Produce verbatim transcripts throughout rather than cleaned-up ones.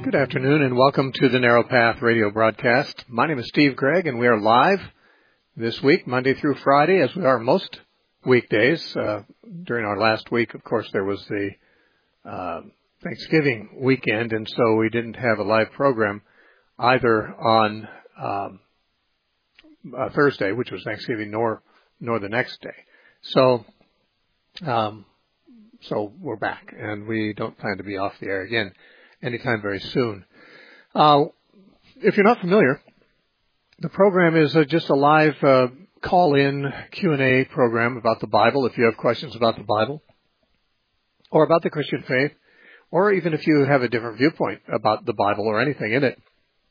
Good afternoon and welcome to the Narrow Path radio broadcast. My name is Steve Gregg and we are live this week, Monday through Friday, as we are most weekdays. Uh, during our last week, of course, there was the uh, Thanksgiving weekend, and so we didn't have a live program either on um, uh, Thursday, which was Thanksgiving, nor nor the next day. So, um, so we're back, and we don't plan to be off the air again anytime very soon. Uh, if you're not familiar, the program is uh, just a live uh, call-in Q and A program about the Bible. If you have questions about the Bible or about the Christian faith, or even if you have a different viewpoint about the Bible or anything in it,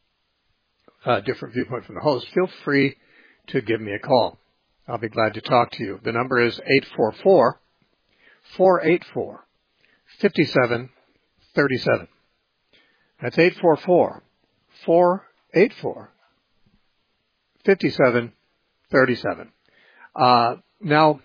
a different viewpoint from the host, feel free to give me a call. I'll be glad to talk to you. The number is eight four four, four eight four, five seven three seven. That's eight four four, four eight four, five seven three seven. Uh, now,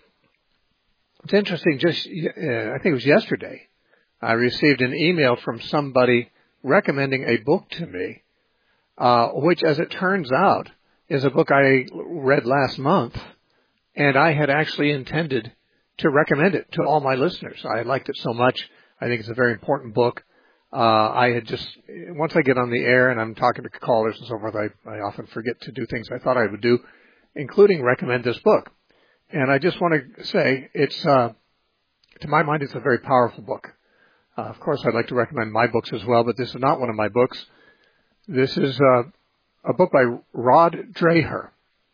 it's interesting, just, uh, I think it was yesterday, I received an email from somebody recommending a book to me, uh, which, as it turns out, is a book I read last month, and I had actually intended to recommend it to all my listeners. I liked it so much. I think it's a very important book. Uh, I had just, once I get on the air and I'm talking to callers and so forth, I, I often forget to do things I thought I would do, including recommend this book. And I just want to say, it's, uh, to my mind, it's a very powerful book. Uh, of course, I'd like to recommend my books as well, but this is not one of my books. This is uh, a book by Rod Dreher.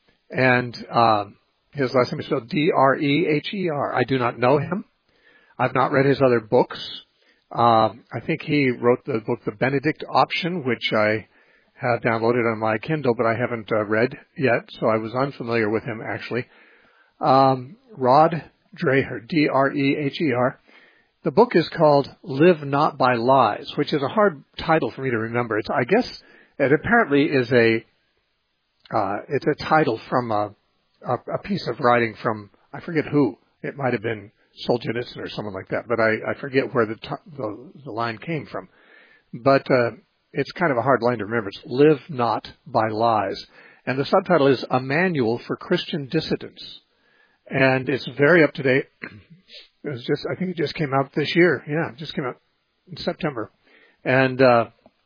And um, his last name is spelled D R E H E R. I do not know him. I've not read his other books. Um, I think he wrote the book, The Benedict Option, which I have downloaded on my Kindle, but I haven't uh, read yet, so I was unfamiliar with him, actually. Um, Rod Dreher, D R E H E R. The book is called Live Not by Lies, which is a hard title for me to remember. It's, I guess it apparently is a, uh, it's a title from a, a, a piece of writing from, I forget who. It might have been Solzhenitsyn or someone like that, but I, I forget where the, t- the the line came from. But uh, it's kind of a hard line to remember. It's Live Not by Lies. And the subtitle is A Manual for Christian Dissidents. And it's very up to date. It was just, I think it just came out this year. Yeah, it just came out in September. And uh,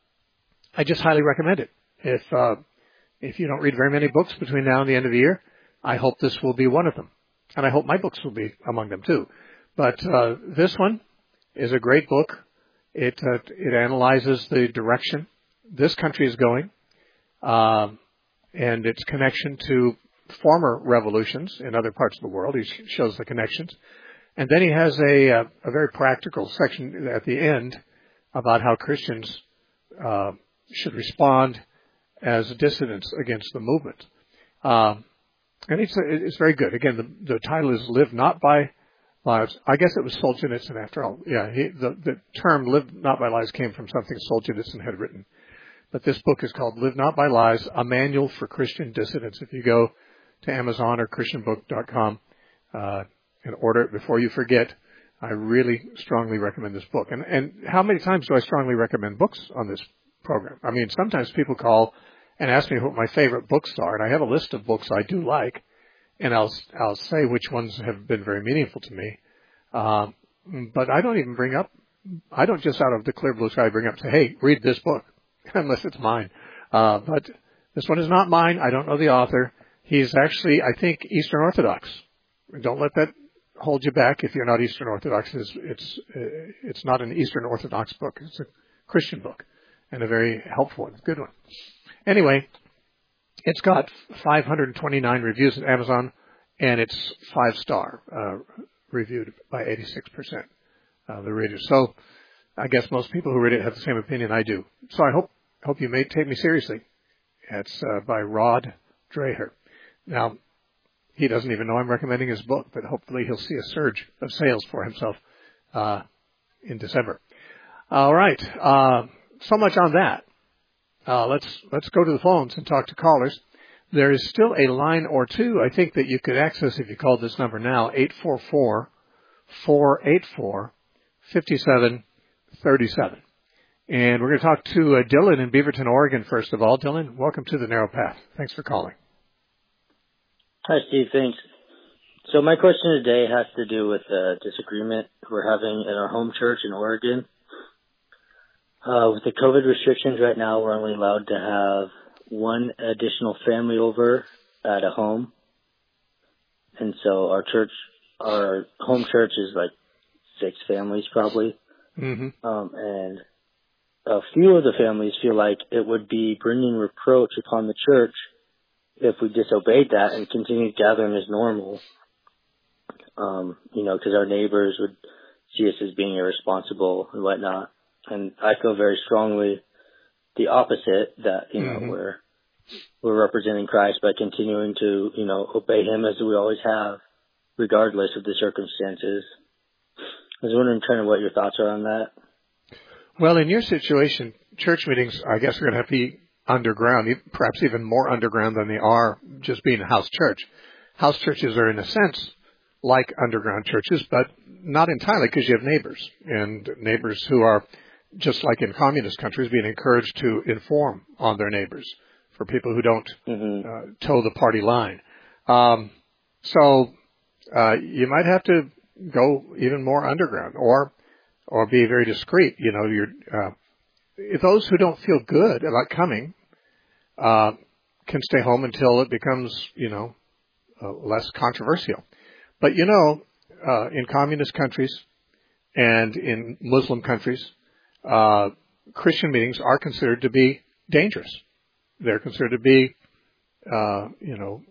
I just highly recommend it. If uh, if you don't read very many books between now and the end of the year, I hope this will be one of them. And I hope my books will be among them too. But uh, this one is a great book. It uh, it analyzes the direction this country is going, um, and its connection to former revolutions in other parts of the world. He shows the connections. And then he has a, a, a very practical section at the end about how Christians uh, should respond as dissidents against the movement. Um, And it's, it's very good. Again, the, the title is Live Not by Lies. I guess it was Solzhenitsyn after all. Yeah, he, the, the term Live Not by Lies came from something Solzhenitsyn had written. But this book is called Live Not by Lies, A Manual for Christian Dissidents. If you go to Amazon or Christian book dot com uh, and order it before you forget, I really strongly recommend this book. And, and how many times do I strongly recommend books on this program? I mean, sometimes people call and ask me what my favorite books are, and I have a list of books I do like, and I'll I'll say which ones have been very meaningful to me. Um, but I don't even bring up, I don't just out of the clear blue sky bring up, say, hey, read this book, unless it's mine. Uh, but this one is not mine. I don't know the author. He's actually, I think, Eastern Orthodox. Don't let that hold you back if you're not Eastern Orthodox. It's it's, uh, it's not an Eastern Orthodox book. It's a Christian book, and a very helpful one, good one. Anyway, it's got five hundred twenty-nine reviews at Amazon, and it's five-star uh, reviewed by eighty-six percent of the readers. So I guess most people who read it have the same opinion I do. So I hope hope you may take me seriously. It's uh, by Rod Dreher. Now, he doesn't even know I'm recommending his book, but hopefully he'll see a surge of sales for himself uh, in December. All right, uh, so much on that. Uh, let's let's go to the phones and talk to callers. There is still a line or two, I think, that you could access if you called this number now, eight four four, four eight four, five seven three seven. And we're going to talk to uh, Dylan in Beaverton, Oregon, first of all. Dylan, welcome to the Narrow Path. Thanks for calling. Hi, Steve. Thanks. So my question today has to do with a disagreement we're having in our home church in Oregon. Uh, with the COVID restrictions right now, we're only allowed to have one additional family over at a home. And so our church, our home church is like six families probably. Mm-hmm. Um, and a few of the families feel like it would be bringing reproach upon the church if we disobeyed that and continued gathering as normal. Um, you know, because our neighbors would see us as being irresponsible and whatnot. And I feel very strongly the opposite, that, you know, mm-hmm. we're, we're representing Christ by continuing to, you know, obey him as we always have, regardless of the circumstances. I was wondering kind of what your thoughts are on that. Well, in your situation, church meetings, I guess, are going to have to be underground, perhaps even more underground than they are just being a house church. House churches are, in a sense, like underground churches, but not entirely, because you have neighbors, and neighbors who are, just like in communist countries, being encouraged to inform on their neighbors for people who don't mm-hmm. uh, toe the party line. Um, so uh, you might have to go even more underground, or or be very discreet. You know, you're, uh, those who don't feel good about coming uh, can stay home until it becomes, you know, uh, less controversial. But, you know, uh, in communist countries and in Muslim countries, uh, Christian meetings are considered to be dangerous. They're considered to be, uh, you know,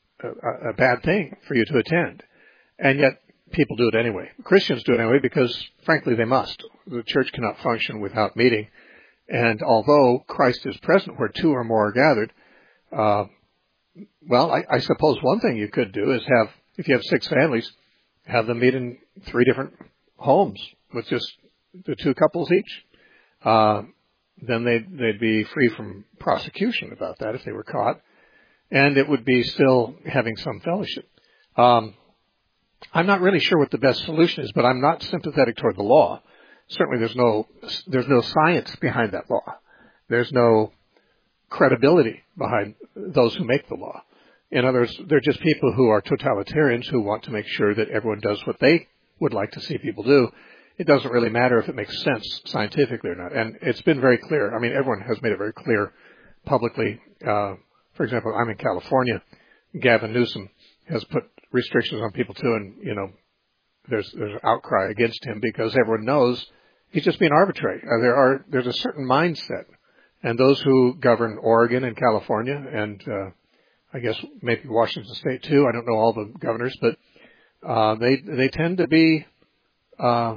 a, a bad thing for you to attend. And yet people do it anyway. Christians do it anyway because, frankly, they must. The church cannot function without meeting. And although Christ is present where two or more are gathered, uh, well, I, I suppose one thing you could do is have, if you have six families, have them meet in three different homes with just the two couples each. Uh, then they'd, they'd be free from prosecution about that if they were caught. And it would be still having some fellowship. Um, I'm not really sure what the best solution is, but I'm not sympathetic toward the law. Certainly there's no, there's no science behind that law. There's no credibility behind those who make the law. In other words, they're just people who are totalitarians who want to make sure that everyone does what they would like to see people do. It doesn't really matter if it makes sense scientifically or not. And it's been very clear. I mean, everyone has made it very clear publicly. Uh, for example, I'm in California. Gavin Newsom has put restrictions on people too, and, you know, there's there's an outcry against him because everyone knows he's just being arbitrary. Uh, there are there's a certain mindset, and those who govern Oregon and California, and uh, I guess maybe Washington State too. I don't know all the governors, but uh, they they tend to be uh,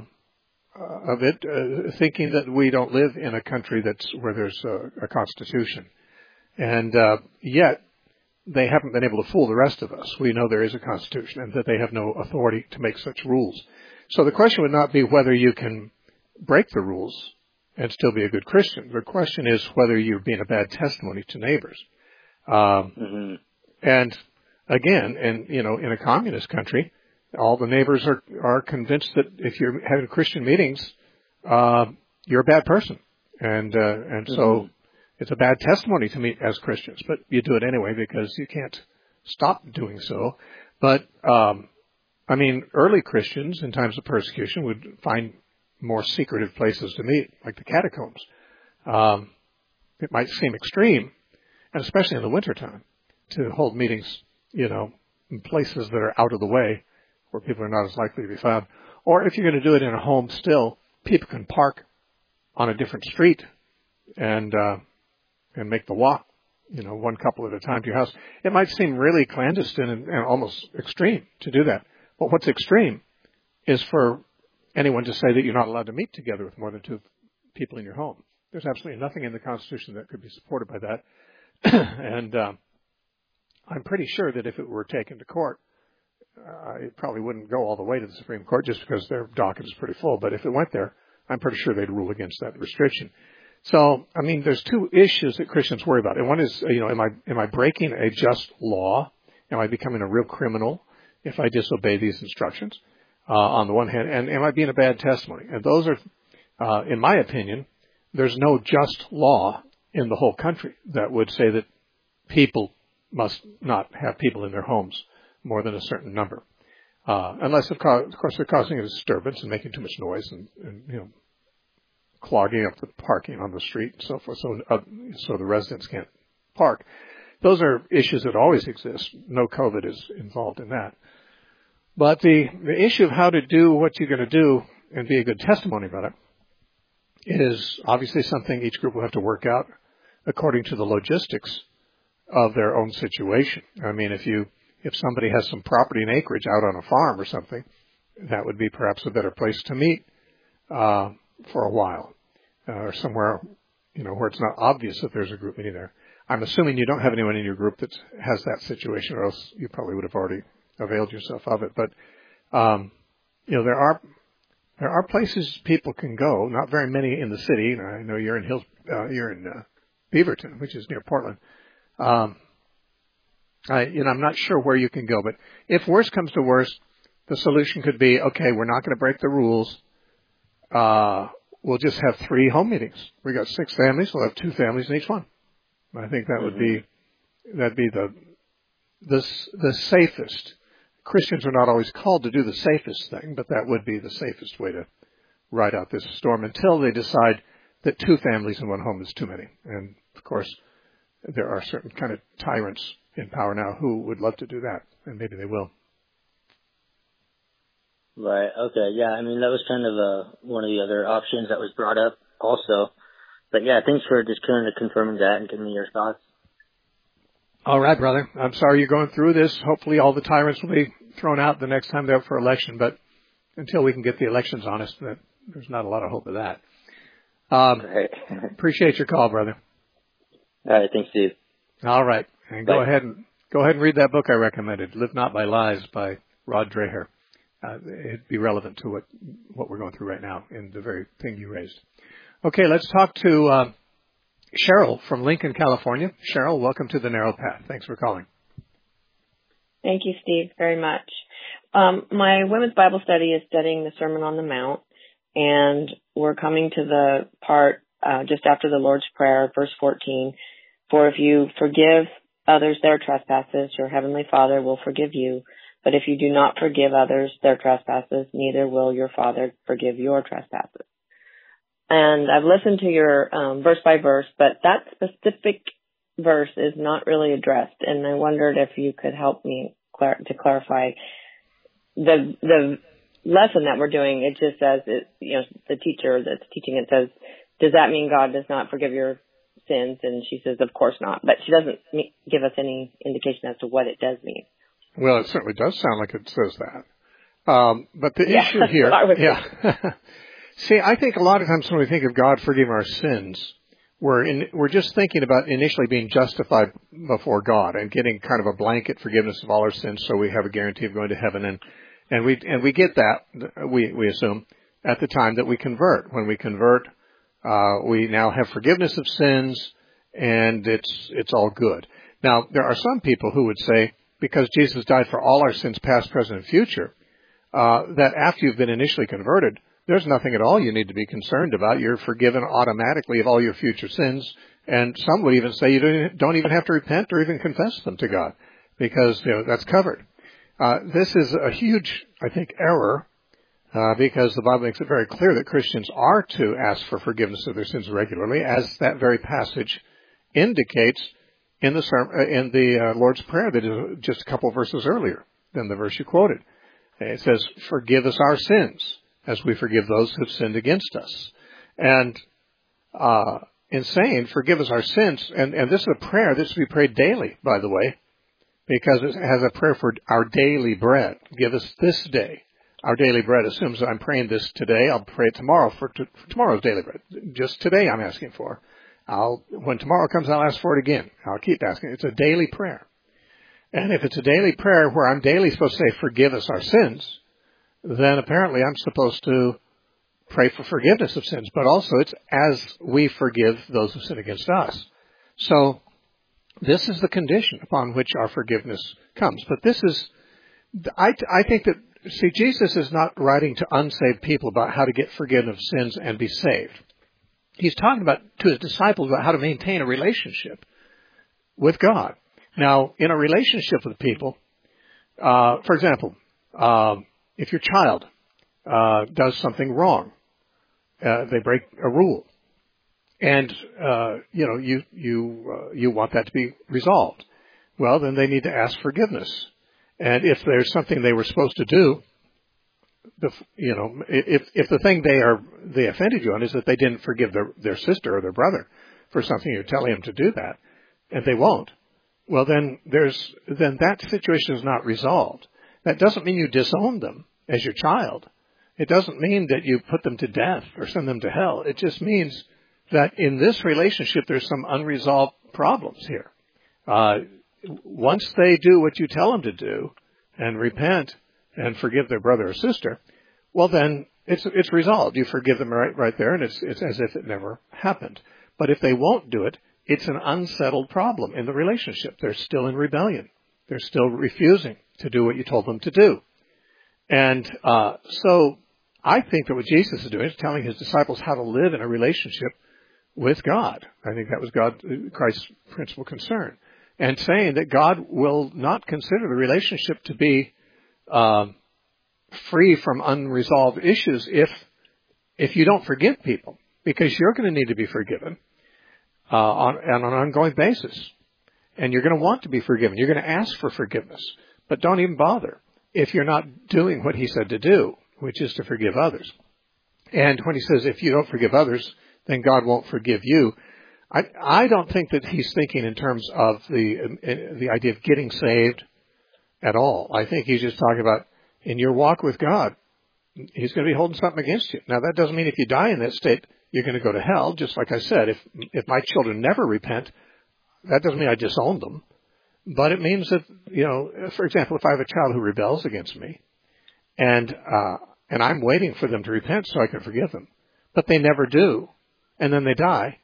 a bit uh, thinking that we don't live in a country that's where there's a, a constitution, and uh, yet they haven't been able to fool the rest of us. We know there is a constitution and that they have no authority to make such rules. So the question would not be whether you can break the rules and still be a good Christian. The question is whether you're being a bad testimony to neighbors. Um, mm-hmm. And again, and you know, in a communist country, all the neighbors are, are convinced that if you're having Christian meetings, uh, you're a bad person. And, uh, and mm-hmm. so it's a bad testimony to me as Christians, but you do it anyway because you can't stop doing so. But, um, I mean, early Christians in times of persecution would find more secretive places to meet, like the catacombs. Um, it might seem extreme, and especially in the wintertime, to hold meetings, you know, in places that are out of the way where people are not as likely to be found. Or if you're going to do it in a home still, people can park on a different street and, uh, and make the walk, you know, one couple at a time to your house. It might seem really clandestine and, and almost extreme to do that. But what's extreme is for anyone to say that you're not allowed to meet together with more than two people in your home. There's absolutely nothing in the Constitution that could be supported by that. and um, I'm pretty sure that if it were taken to court, uh, it probably wouldn't go all the way to the Supreme Court just because their docket is pretty full. But if it went there, I'm pretty sure they'd rule against that restriction. So, I mean, there's two issues that Christians worry about. And one is, you know, am I, am I breaking a just law? Am I becoming a real criminal if I disobey these instructions, uh, on the one hand? And am I being a bad testimony? And those are, uh, in my opinion, there's no just law in the whole country that would say that people must not have people in their homes more than a certain number, uh, unless of, co- of course they're causing a disturbance and making too much noise and, and you know clogging up the parking on the street and so forth, so uh, so the residents can't park. Those are issues that always exist. No COVID is involved in that. But the the issue of how to do what you're going to do and be a good testimony about it is obviously something each group will have to work out according to the logistics of their own situation. I mean, if you if somebody has some property and acreage out on a farm or something, that would be perhaps a better place to meet uh, for a while, uh, or somewhere, you know, where it's not obvious that there's a group meeting there. I'm assuming you don't have anyone in your group that has that situation, or else you probably would have already availed yourself of it. But um, you know, there are there are places people can go. Not very many in the city. I know you're in Hills, uh, you're in uh, Beaverton, which is near Portland. Um, I, you know, I'm not sure where you can go, but if worse comes to worse, the solution could be, okay, we're not going to break the rules. Uh, we'll just have three home meetings. We got six families. We'll have two families in each one. I think that mm-hmm. would be, that'd be the, the, the safest. Christians are not always called to do the safest thing, but that would be the safest way to ride out this storm until they decide that two families in one home is too many. And of course, there are certain kind of tyrants in power now who would love to do that, and maybe they will. Right. Okay. Yeah. I mean, that was kind of uh, one of the other options that was brought up also. But yeah, thanks for just kind of confirming that and giving me your thoughts. All right, brother. I'm sorry you're going through this. Hopefully all the tyrants will be thrown out the next time they're up for election. But until we can get the elections honest, that there's not a lot of hope of that. Um, right. Appreciate your call, brother. All right. Thanks, Steve. All right. And go Bye. ahead and go ahead and read that book I recommended, Live Not by Lies by Rod Dreher. Uh, it'd be relevant to what, what we're going through right now in the very thing you raised. Okay, let's talk to uh, Cheryl from Lincoln, California. Cheryl, welcome to The Narrow Path. Thanks for calling. Thank you, Steve, very much. Um, my women's Bible study is studying the Sermon on the Mount, and we're coming to the part uh, just after the Lord's Prayer, verse fourteen. For if you forgive others their trespasses, your heavenly Father will forgive you. But if you do not forgive others their trespasses, neither will your Father forgive your trespasses. And I've listened to your um, verse by verse, but that specific verse is not really addressed. And I wondered if you could help me clar- to clarify the the lesson that we're doing. It just says, it, you know, the teacher that's teaching it says, does that mean God does not forgive your sins? And she says, of course not. But she doesn't give us any indication as to what it does mean. Well, it certainly does sound like it says that. Um, but the yeah, issue here, yeah. See, I think a lot of times when we think of God forgiving our sins, we're in, we're just thinking about initially being justified before God and getting kind of a blanket forgiveness of all our sins, so we have a guarantee of going to heaven, and and we and we get that we we assume at the time that we convert. When we convert, uh, we now have forgiveness of sins, and it's it's all good. Now, there are some people who would say, because Jesus died for all our sins, past, present, and future, uh, that after you've been initially converted, there's nothing at all you need to be concerned about. You're forgiven automatically of all your future sins. And some would even say you don't, don't even have to repent or even confess them to God, because you know that's covered. Uh, this is a huge, I think, error, uh, because the Bible makes it very clear that Christians are to ask for forgiveness of their sins regularly, as that very passage indicates in the in the uh, Lord's Prayer that is just a couple of verses earlier than the verse you quoted. It says, "Forgive us our sins, as we forgive those who have sinned against us." And uh, in saying, forgive us our sins, and, and this is a prayer, this will be prayed daily, by the way, because it has a prayer for our daily bread. Give us this day our daily bread. Assumes that I'm praying this today, I'll pray it tomorrow for, t- for tomorrow's daily bread. Just today I'm asking for. I'll, when tomorrow comes, I'll ask for it again. I'll keep asking. It's a daily prayer. And if it's a daily prayer where I'm daily supposed to say, forgive us our sins, then apparently I'm supposed to pray for forgiveness of sins. But also it's as we forgive those who sin against us. So this is the condition upon which our forgiveness comes. But this is, I, I think that, see, Jesus is not writing to unsaved people about how to get forgiven of sins and be saved. He's talking about to his disciples about how to maintain a relationship with God. Now, in a relationship with people, uh, for example, uh, if your child uh, does something wrong, uh, they break a rule, and uh, you know you you uh, you want that to be resolved. Well, then they need to ask forgiveness. And if there's something they were supposed to do, the, you know, if if the thing they are they offended you on is that they didn't forgive their their sister or their brother for something, you're telling them to do that, and they won't. Well, then there's then that situation is not resolved. That doesn't mean you disown them as your child. It doesn't mean that you put them to death or send them to hell. It just means that in this relationship there's some unresolved problems here. Uh, once they do what you tell them to do and repent and forgive their brother or sister, well then it's it's resolved. You forgive them right right there, and it's it's as if it never happened. But if they won't do it, it's an unsettled problem in the relationship. They're still in rebellion. They're still refusing to do what you told them to do. And uh, so I think that what Jesus is doing is telling his disciples how to live in a relationship with God. I think that was God, Christ's principal concern. And saying that God will not consider the relationship to be uh, free from unresolved issues if if you don't forgive people, because you're going to need to be forgiven uh, on, on an ongoing basis. And you're going to want to be forgiven. You're going to ask for forgiveness. But don't even bother if you're not doing what he said to do, which is to forgive others. And when he says, if you don't forgive others, then God won't forgive you, I, I don't think that he's thinking in terms of the the idea of getting saved at all. I think he's just talking about in your walk with God, he's going to be holding something against you. Now, that doesn't mean if you die in that state, you're going to go to hell. Just like I said, if if my children never repent, that doesn't mean I disown them. But it means that, you know, for example, if I have a child who rebels against me, and uh, and I'm waiting for them to repent so I can forgive them, but they never do, and then they die,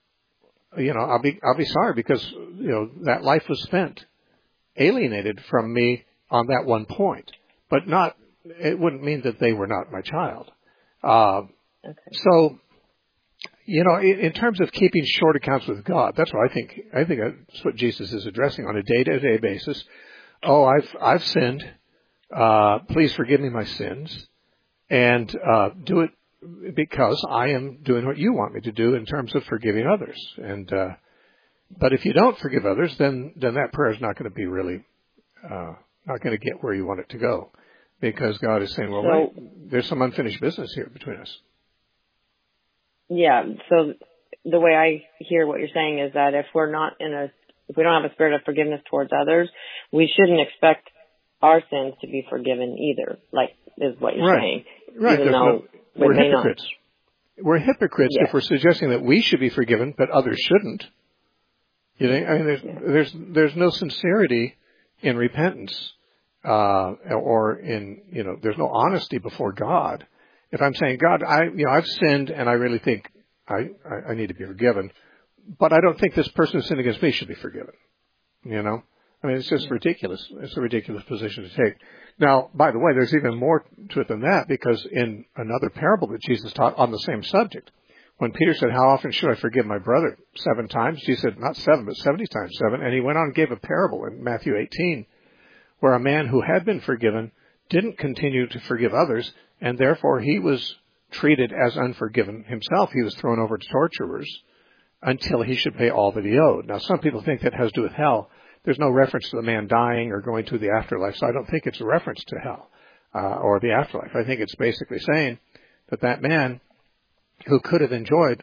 you know, I'll be I'll be sorry, because, you know, that life was spent alienated from me on that one point. But not, it wouldn't mean that they were not my child. Uh, okay. So, you know, in, in terms of keeping short accounts with God, that's what I think. I think that's what Jesus is addressing on a day-to-day basis. Oh, I've I've sinned. Uh, please forgive me my sins, and uh, do it because I am doing what you want me to do in terms of forgiving others. And uh, but if you don't forgive others, then then that prayer is not going to be really uh, not going to get where you want it to go, because God is saying, well, so, wait, there's some unfinished business here between us. Yeah. So the way I hear what you're saying is that if we're not in a, if we don't have a spirit of forgiveness towards others, we shouldn't expect our sins to be forgiven either. Like is what you're right. saying. Right. Even though no, we're hypocrites. Not. We're hypocrites Yeah. if we're suggesting that we should be forgiven, but others shouldn't. You know, I mean, there's yeah. there's there's no sincerity in repentance, uh, or in, you know, there's no honesty before God. If I'm saying, God, I, you know, I've sinned and I really think I, I, I need to be forgiven, but I don't think this person who sinned against me should be forgiven. You know? I mean, it's just yeah. ridiculous. It's a ridiculous position to take. Now, by the way, there's even more to it than that, because in another parable that Jesus taught on the same subject, when Peter said, how often should I forgive my brother? Seven times? Jesus said, not seven, but seventy times seven. And he went on and gave a parable in Matthew eighteen, where a man who had been forgiven didn't continue to forgive others, and therefore he was treated as unforgiven himself. He was thrown over to torturers until he should pay all that he owed. Now, some people think that has to do with hell. There's no reference to the man dying or going to the afterlife, so I don't think it's a reference to hell uh, or the afterlife. I think it's basically saying that that man who could have enjoyed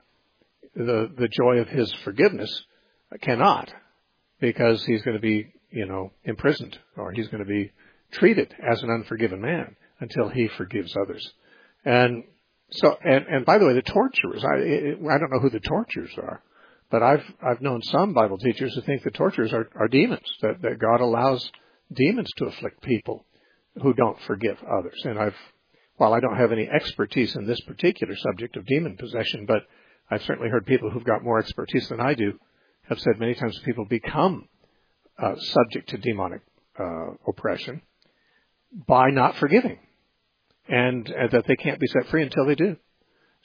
the the joy of his forgiveness cannot, because he's going to be, you know, imprisoned, or he's going to be treated as an unforgiven man until he forgives others. And so, and, and by the way, the torturers, I, I don't know who the torturers are, but I've, I've known some Bible teachers who think the torturers are, are demons, that, that God allows demons to afflict people who don't forgive others. And I've, while I don't have any expertise in this particular subject of demon possession, but I've certainly heard people who've got more expertise than I do have said many times people become uh, subject to demonic uh, oppression by not forgiving, and, and that they can't be set free until they do.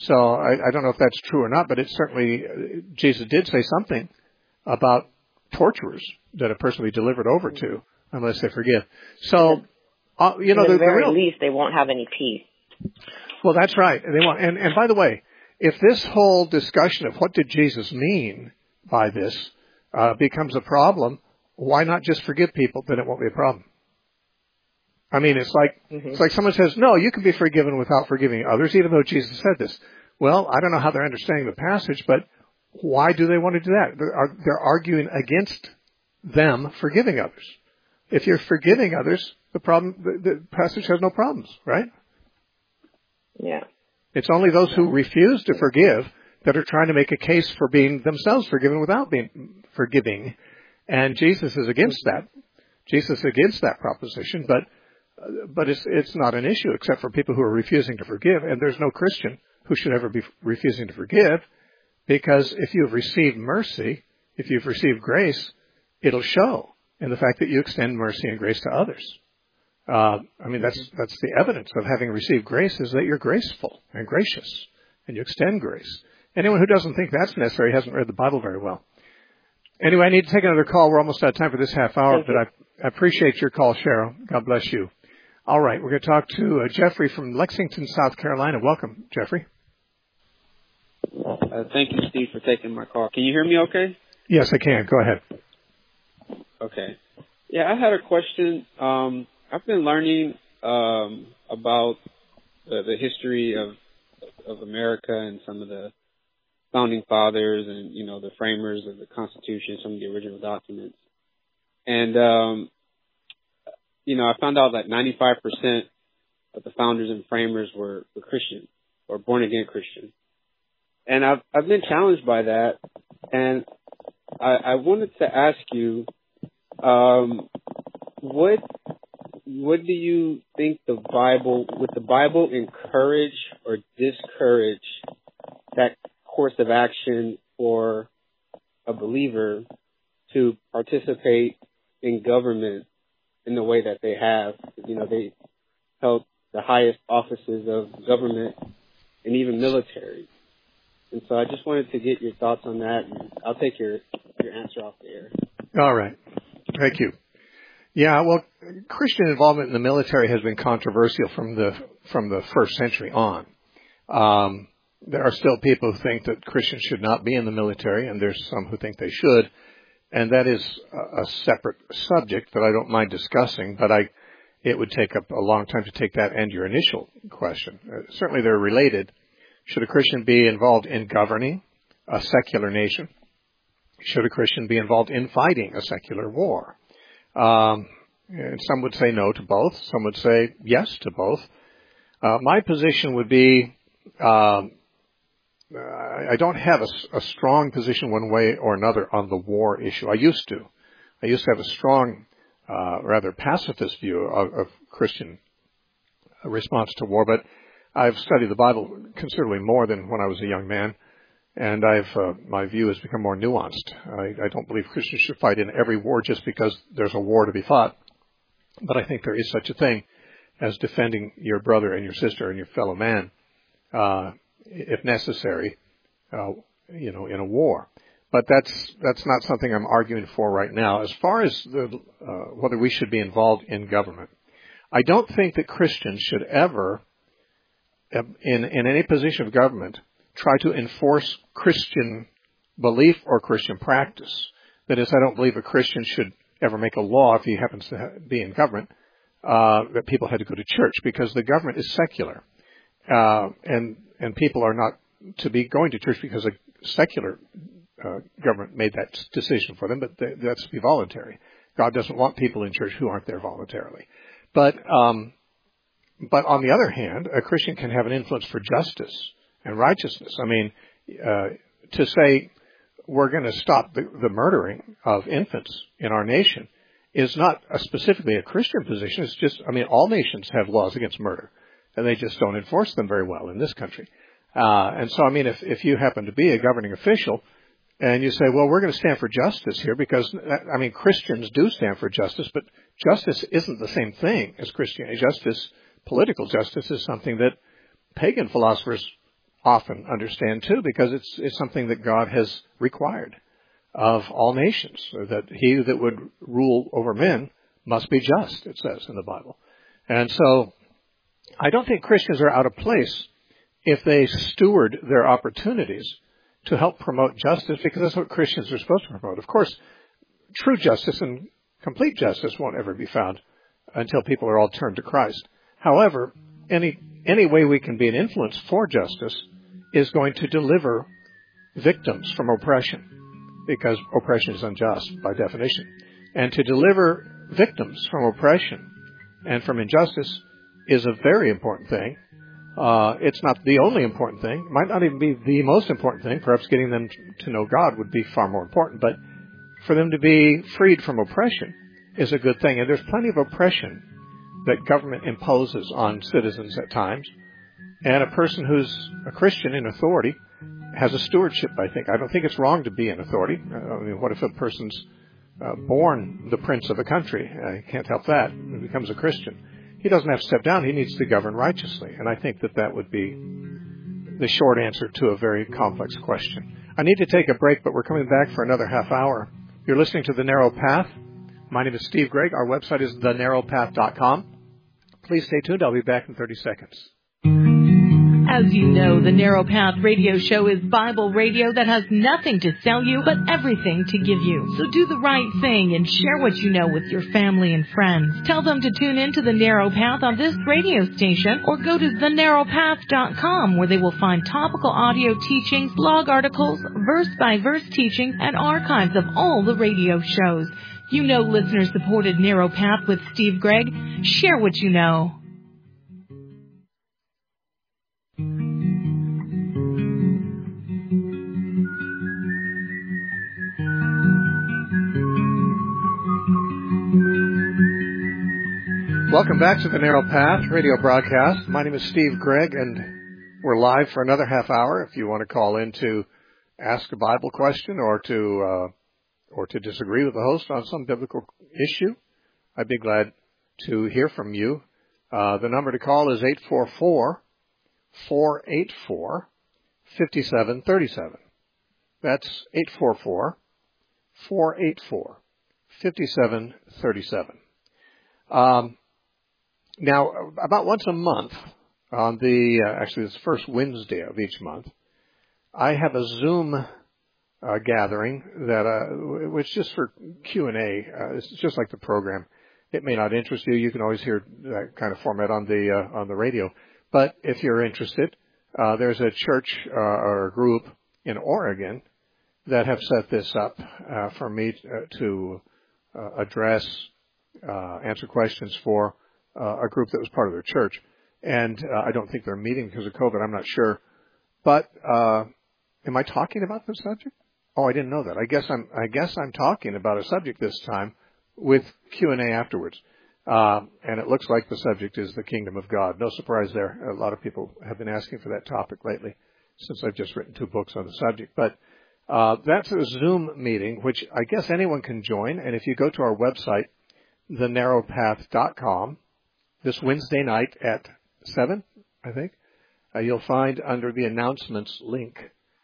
So I, I don't know if that's true or not, but it certainly, Jesus did say something about torturers that a person will be delivered over to unless they forgive. So, uh, you know, at the, the, the very real, least, they won't have any peace. Well, that's right. They won't. And, and by the way, if this whole discussion of what did Jesus mean by this uh, becomes a problem, why not just forgive people? Then it won't be a problem. I mean, it's like mm-hmm. it's like someone says, no, you can be forgiven without forgiving others, even though Jesus said this. Well, I don't know how they're understanding the passage, but why do they want to do that? They're, they're arguing against them forgiving others. If you're forgiving others, the problem, the, the passage has no problems, right? Yeah. It's only those who refuse to forgive that are trying to make a case for being themselves forgiven without being forgiving. And Jesus is against that. Jesus is against that proposition, but but it's it's not an issue except for people who are refusing to forgive. And there's no Christian who should ever be refusing to forgive, because if you've received mercy, if you've received grace, it'll show in the fact that you extend mercy and grace to others. Uh, I mean, that's that's the evidence of having received grace, is that you're graceful and gracious, and you extend grace. Anyone who doesn't think that's necessary hasn't read the Bible very well. Anyway, I need to take another call. We're almost out of time for this half hour, but I, I appreciate your call, Cheryl. God bless you. All right, we're going to talk to uh, Jeffrey from Lexington, South Carolina. Welcome, Jeffrey. Uh, thank you, Steve, for taking my call. Can you hear me okay? Yes, I can. Go ahead. Okay. Yeah, I had a question. Um, I've been learning um, about the, the history of of America and some of the founding fathers and, you know, the framers of the Constitution, some of the original documents. And, um, you know, I found out that ninety-five percent of the founders and framers were, were Christian or born-again Christian. And I've, I've been challenged by that. And I, I wanted to ask you, um, what what do you think the Bible, would the Bible encourage or discourage that course of action for a believer to participate in government in the way that they have? You know, they held the highest offices of government and even military. And so I just wanted to get your thoughts on that, and I'll take your, your answer off the air. All right. Thank you. Yeah, well, Christian involvement in the military has been controversial from the from the first century on. Um, there are still people who think that Christians should not be in the military, and there's some who think they should, and that is a, a separate subject that I don't mind discussing, but I it would take up a long time to take that and your initial question. Uh, certainly they're related. Should a Christian be involved in governing a secular nation? Should a Christian be involved in fighting a secular war? Um, and some would say no to both. Some would say yes to both. Uh, my position would be, um, I don't have a, a strong position one way or another on the war issue. I used to. I used to have a strong, uh, rather pacifist view of, of Christian response to war, but I've studied the Bible considerably more than when I was a young man. And I've, uh, my view has become more nuanced. I, I don't believe Christians should fight in every war just because there's a war to be fought. But I think there is such a thing as defending your brother and your sister and your fellow man, uh, if necessary, uh, you know, in a war. But that's, that's not something I'm arguing for right now. As far as the, uh, whether we should be involved in government, I don't think that Christians should ever, in, in any position of government, try to enforce Christian belief or Christian practice. That is, I don't believe a Christian should ever make a law, if he happens to be in government, uh, that people had to go to church, because the government is secular. Uh, and, and people are not to be going to church because a secular uh, government made that decision for them, but they, that's to be voluntary. God doesn't want people in church who aren't there voluntarily. But, um, but on the other hand, a Christian can have an influence for justice and righteousness. I mean, uh, to say we're going to stop the, the murdering of infants in our nation is not a specifically a Christian position. It's just, I mean, all nations have laws against murder, and they just don't enforce them very well in this country. Uh, and so, I mean, if, if you happen to be a governing official and you say, well, we're going to stand for justice here because, I mean, Christians do stand for justice, but justice isn't the same thing as Christianity. Justice, political justice, is something that pagan philosophers often understand too, because it's it's something that God has required of all nations, that he that would rule over men must be just, it says in the Bible. And so I don't think Christians are out of place if they steward their opportunities to help promote justice, because that's what Christians are supposed to promote. Of course, true justice and complete justice won't ever be found until people are all turned to Christ. However, any any way we can be an influence for justice is going to deliver victims from oppression, because oppression is unjust by definition. And to deliver victims from oppression and from injustice is a very important thing. Uh, it's not the only important thing. It might not even be the most important thing. Perhaps getting them to know God would be far more important. But for them to be freed from oppression is a good thing. And there's plenty of oppression that government imposes on citizens at times. And a person who's a Christian in authority has a stewardship, I think. I don't think it's wrong to be in authority. I mean, what if a person's uh, born the prince of a country? Uh, he can't help that. He becomes a Christian. He doesn't have to step down. He needs to govern righteously. And I think that that would be the short answer to a very complex question. I need to take a break, but we're coming back for another half hour. You're listening to The Narrow Path. My name is Steve Gregg. Our website is the narrow path dot com. Please stay tuned. I'll be back in thirty seconds. As you know, the Narrow Path radio show is Bible radio that has nothing to sell you, but everything to give you. So do the right thing and share what you know with your family and friends. Tell them to tune in to the Narrow Path on this radio station, or go to the narrow path dot com, where they will find topical audio teachings, blog articles, verse-by-verse teaching, and archives of all the radio shows. You know listener-supported Narrow Path with Steve Gregg. Share what you know. Welcome back to the Narrow Path radio broadcast. My name is Steve Gregg, and we're live for another half hour. If you want to call in to ask a Bible question or to uh, or to disagree with the host on some biblical issue, I'd be glad to hear from you. Uh, the number to call is eight four four, four eight four, five seven three seven. That's eight four four, four eight four, five seven three seven. Um, Now, about once a month, on the, uh, actually it's the first Wednesday of each month, I have a Zoom uh, gathering that, uh, which just for Q and A. Uh, it's just like the program. It may not interest you. You can always hear that kind of format on the, uh, on the radio. But if you're interested, uh, there's a church uh, or a group in Oregon that have set this up uh, for me uh, to uh, address, uh, answer questions for Uh, a group that was part of their church. And uh, I don't think they're meeting because of COVID. I'm not sure. But uh, am I talking about the subject? Oh, I didn't know that. I guess I'm I guess I'm talking about a subject this time with Q and A afterwards. Uh, and it looks like the subject is the kingdom of God. No surprise there. A lot of people have been asking for that topic lately since I've just written two books on the subject. But uh, that's a Zoom meeting, which I guess anyone can join. And if you go to our website, the narrow path dot com, this Wednesday night at seven, I think, uh, you'll find under the announcements link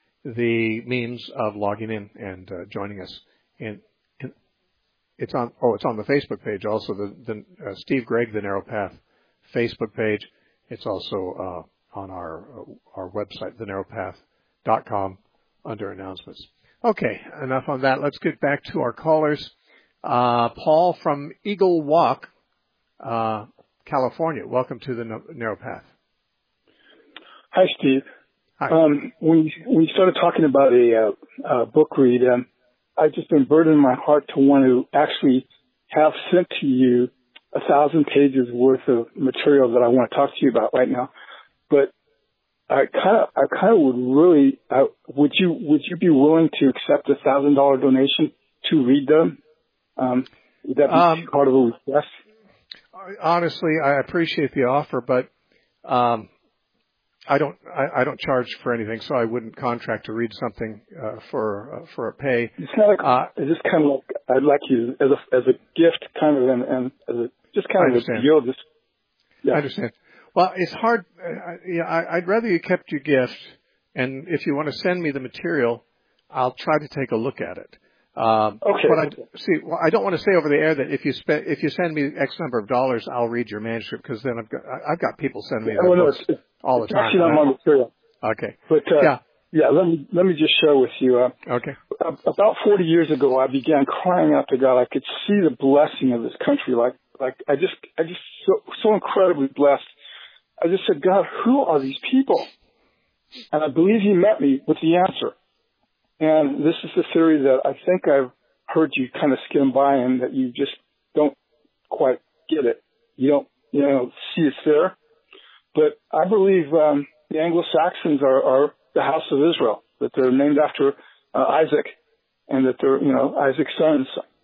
the means of logging in and uh, joining us. And, and it's on. Oh, it's on the Facebook page also. The, the uh, Steve Gregg, the Narrow Path Facebook page. It's also uh, on our uh, our website, the narrow path dot com, under announcements. Okay, enough on that. Let's get back to our callers. Uh, Paul from Eagle Walk, Uh, California. Welcome to the Narrow Path. Hi, Steve. Hi. Um, when you, when you started talking about a, uh, uh, book read, um, I've just been burdening my heart to want to actually have sent to you a thousand pages worth of material that I want to talk to you about right now. But I kind of, I kind of would really, uh, would you, would you be willing to accept a thousand dollar donation to read them? Um, would that be um, part of a request? Honestly, I appreciate the offer, but um, I don't. I, I don't charge for anything, so I wouldn't contract to read something uh, for uh, for a pay. It's kind of like, uh, it's just kind of like I'd like you as a as a gift, kind of, and, and as a, just kind I of understand. a deal. Just yeah. I understand. Well, it's hard. Uh, yeah, I, I'd rather you kept your gift And if you want to send me the material, I'll try to take a look at it. Um, okay. But I, see, well, I don't want to say over the air that if you spend, if you send me X number of dollars, I'll read your manuscript, because then I've got I've got people sending me their oh, no, books it's, all the it's time. Actually, not my material. Okay. But uh, yeah, yeah. Let me let me just share with you. Uh, okay. About forty years ago, I began crying out to God. I could see the blessing of this country. Like like I just I just so so incredibly blessed. I just said, God, who are these people? And I believe He met me with the answer. And this is the theory that I think I've heard you kind of skim by, and that you just don't quite get it. You don't, you know, see it's there. But I believe um, the Anglo-Saxons are, are the house of Israel, that they're named after uh, Isaac, and that they're, you know, Isaac's sons.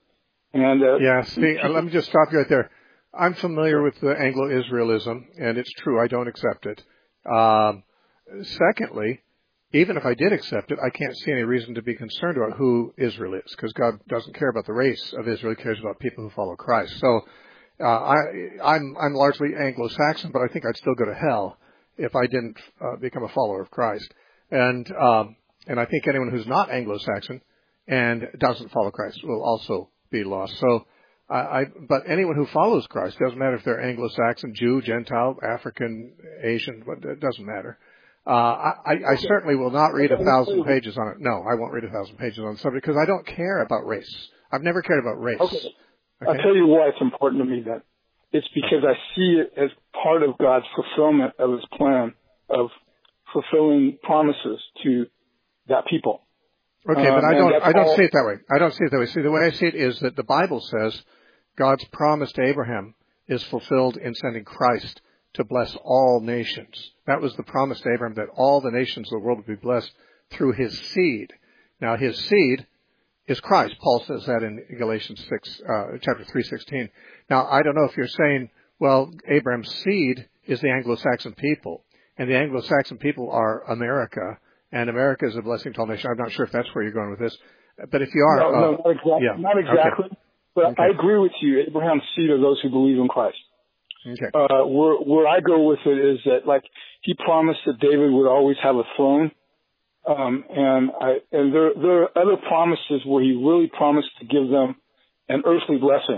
And uh, yeah, see, uh, let me just stop you right there. I'm familiar with the Anglo-Israelism, and it's true, I don't accept it. Um, secondly, even if I did accept it, I can't see any reason to be concerned about who Israel is, because God doesn't care about the race of Israel. He cares about people who follow Christ. So uh, I, I'm, I'm largely Anglo-Saxon, but I think I'd still go to hell if I didn't uh, become a follower of Christ. And um, and I think anyone who's not Anglo-Saxon and doesn't follow Christ will also be lost. So, I, I but anyone who follows Christ, doesn't matter if they're Anglo-Saxon, Jew, Gentile, African, Asian, it doesn't matter. Uh, I, I certainly will not read a thousand pages on it. No, I won't read a thousand pages on the subject, because I don't care about race. I've never cared about race. Okay. Okay? I'll tell you why it's important to me then. It's because I see it as part of God's fulfillment of His plan of fulfilling promises to that people. Okay, but um, I don't, I don't all... see it that way. I don't see it that way. See, the way I see it is that the Bible says God's promise to Abraham is fulfilled in sending Christ to bless all nations. That was the promise to Abraham, that all the nations of the world would be blessed through his seed. Now, his seed is Christ. Paul says that in Galatians six, uh, chapter three sixteen. Now, I don't know if you're saying, well, Abraham's seed is the Anglo-Saxon people, and the Anglo-Saxon people are America, and America is a blessing to all nations. I'm not sure if that's where you're going with this, but if you are, no, uh, no, not exactly. Yeah. Not exactly. Okay. But okay. I agree with you. Abraham's seed are those who believe in Christ. Okay. Uh, where, where I go with it is that, like, He promised that David would always have a throne. Um, and I, and there, there are other promises where He really promised to give them an earthly blessing.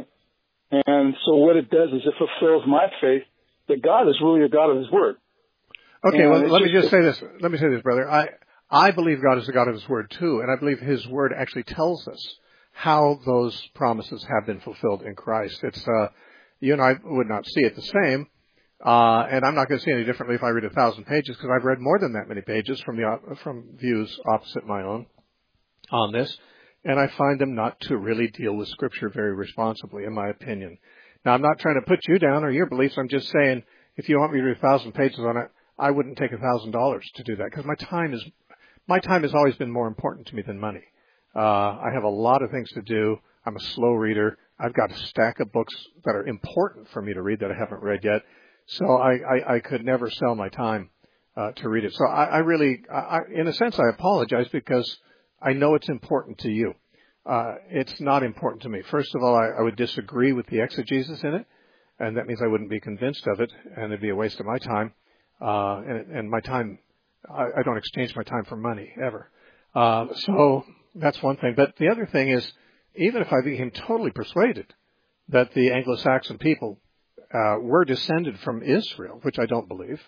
And so what it does is it fulfills my faith that God is really a God of His word. Okay. And Well, let just, me just say this. Let me say this, brother. I, I believe God is the God of His word too. And I believe His word actually tells us how those promises have been fulfilled in Christ. It's, uh, you and I would not see it the same, uh, and I'm not going to see any differently if I read a thousand pages, because I've read more than that many pages from the from views opposite my own on this, and I find them not to really deal with Scripture very responsibly, in my opinion. Now, I'm not trying to put you down or your beliefs. I'm just saying, if you want me to read a thousand pages on it, I wouldn't take a thousand dollars to do that, because my time is my time has always been more important to me than money. Uh, I have a lot of things to do. I'm a slow reader. I've got a stack of books that are important for me to read that I haven't read yet. So I, I, I could never sell my time uh, to read it. So I, I really, I, in a sense, I apologize, because I know it's important to you. Uh, it's not important to me. First of all, I, I would disagree with the exegesis in it, and that means I wouldn't be convinced of it, and it'd be a waste of my time. Uh, and, and my time, I, I don't exchange my time for money, ever. Uh, so that's one thing. But the other thing is, even if I became totally persuaded that the Anglo-Saxon people uh, were descended from Israel, which I don't believe,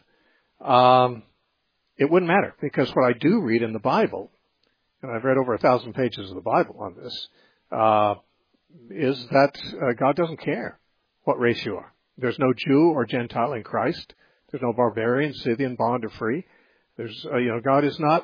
um, it wouldn't matter, because what I do read in the Bible, and I've read over a thousand pages of the Bible on this, uh, is that uh, God doesn't care what race you are. There's no Jew or Gentile in Christ. There's no barbarian, Scythian, bond, or free. There's, uh, you know, God is not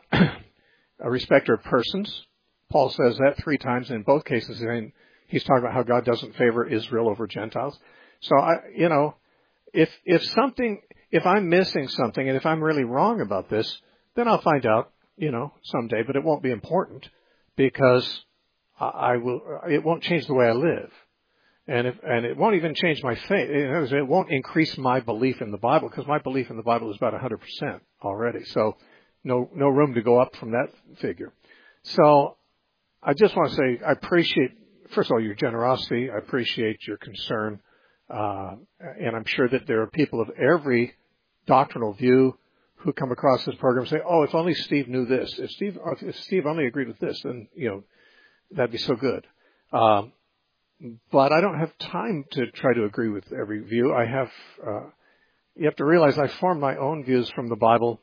a respecter of persons. Paul says that three times in both cases. And he's talking about how God doesn't favor Israel over Gentiles. So, I, you know, if if something, if I'm missing something, and if I'm really wrong about this, then I'll find out, you know, someday. But it won't be important, because I, I will. It won't change the way I live, and if, and it won't even change my faith. It won't increase my belief in the Bible, because my belief in the Bible is about one hundred percent already. So, no no room to go up from that figure. So, I just want to say I appreciate, first of all, your generosity. I appreciate your concern. Uh, and I'm sure that there are people of every doctrinal view who come across this program say, "Oh, if only Steve knew this. If Steve, if Steve only agreed with this, then you know that'd be so good." Um, but I don't have time to try to agree with every view. I have. Uh, you have to realize I form my own views from the Bible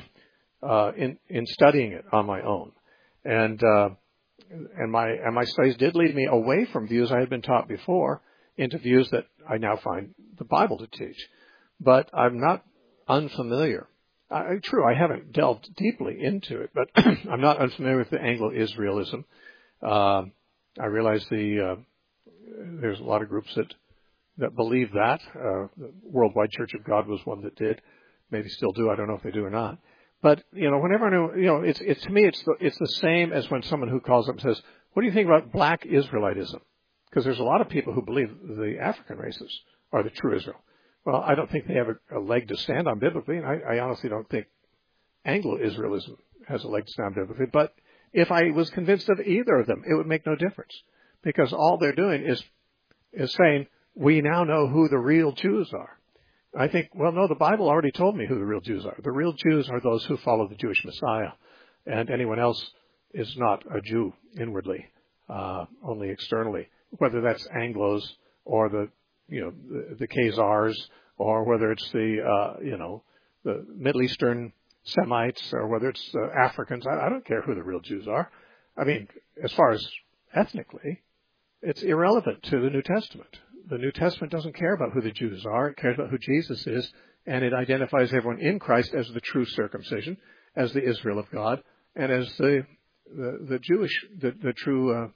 uh, in in studying it on my own, and uh, and my and my studies did lead me away from views I had been taught before into views that I now find the Bible to teach. But I'm not unfamiliar. I, true, I haven't delved deeply into it, but I'm not unfamiliar with the Anglo-Israelism. Uh, I realize the uh, there's a lot of groups that that believe that. Uh, the Worldwide Church of God was one that did. Maybe still do. I don't know if they do or not. But you know, whenever I know, you know, it's it's to me, it's the, it's the same as when someone who calls up and says, "What do you think about Black Israelitism?" Because there's a lot of people who believe the African races are the true Israel. Well, I don't think they have a, a leg to stand on biblically, and I, I honestly don't think Anglo-Israelism has a leg to stand on biblically. But if I was convinced of either of them, it would make no difference, because all they're doing is is saying, we now know who the real Jews are. I think, well, no, the Bible already told me who the real Jews are. The real Jews are those who follow the Jewish Messiah, and anyone else is not a Jew inwardly, uh, only externally, whether that's Anglos or the you know, the, the Khazars, or whether it's the, uh, you know, the Middle Eastern Semites, or whether it's the Africans. I, I don't care who the real Jews are. I mean, as far as ethnically, it's irrelevant to the New Testament. The New Testament doesn't care about who the Jews are. It cares about who Jesus is, and it identifies everyone in Christ as the true circumcision, as the Israel of God, and as the the, the Jewish, the, the true, uh,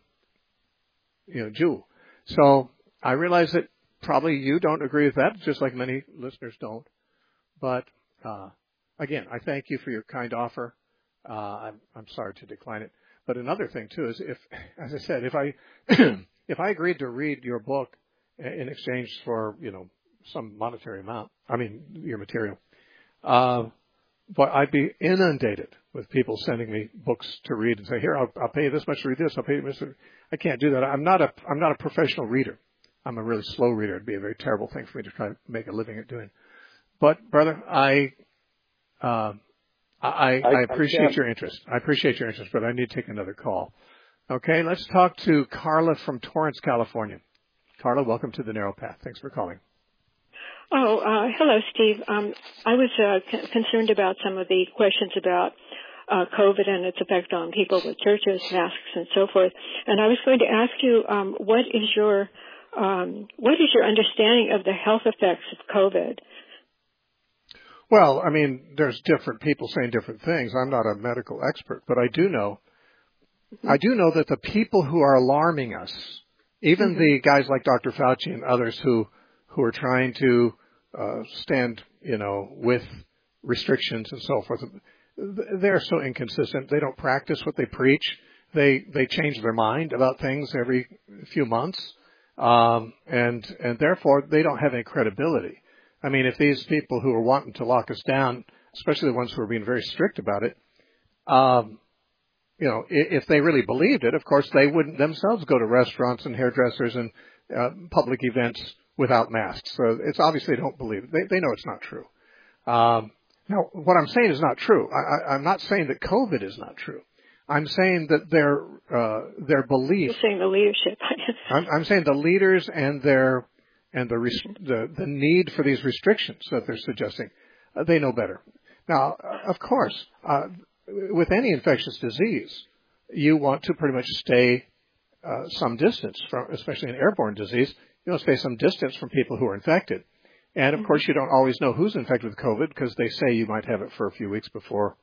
you know, Jew. So I realize that probably you don't agree with that, just like many listeners don't. But uh, again, I thank you for your kind offer. Uh, I'm, I'm sorry to decline it. But another thing too is, if, as I said, if I if I agreed to read your book in exchange for you know some monetary amount, I mean your material, uh, but I'd be inundated with people sending me books to read and say, here, I'll, I'll pay you this much to read this. I'll pay you this. I can't do that. I'm not a I'm not a professional reader. I'm a really slow reader. It'd be a very terrible thing for me to try to make a living at doing. But, brother, I, uh, I, I, I appreciate I your interest. I appreciate your interest, but I need to take another call. Okay, let's talk to Carla from Torrance, California. Carla, welcome to the Narrow Path. Thanks for calling. Oh, uh, hello, Steve. Um, I was uh, c- concerned about some of the questions about uh, COVID and its effect on people with churches, masks, and so forth. And I was going to ask you, um, what is your Um, what is your understanding of the health effects of COVID? Well, I mean, there's different people saying different things. I'm not a medical expert, but I do know, mm-hmm. I do know that the people who are alarming us, even mm-hmm. the guys like Doctor Fauci and others who, who are trying to uh, stand, you know, with restrictions and so forth, they're so inconsistent. They don't practice what they preach. They they change their mind about things every few months. Um, and, and therefore they don't have any credibility. I mean, if these people who are wanting to lock us down, especially the ones who are being very strict about it, um, you know, if, if they really believed it, of course, they wouldn't themselves go to restaurants and hairdressers and uh, public events without masks. So it's obviously they don't believe it. They, they know it's not true. Um, now, what I'm saying is not true. I, I, I'm not saying that COVID is not true. I'm saying that their uh, their belief. You're saying the leadership. I'm, I'm saying the leaders and their and the the, the need for these restrictions that they're suggesting, uh, they know better. Now, of course, uh, with any infectious disease, you want to pretty much stay uh, some distance from, especially an airborne disease. You want to stay some distance from people who are infected, and of mm-hmm. course, you don't always know who's infected with COVID because they say you might have it for a few weeks before,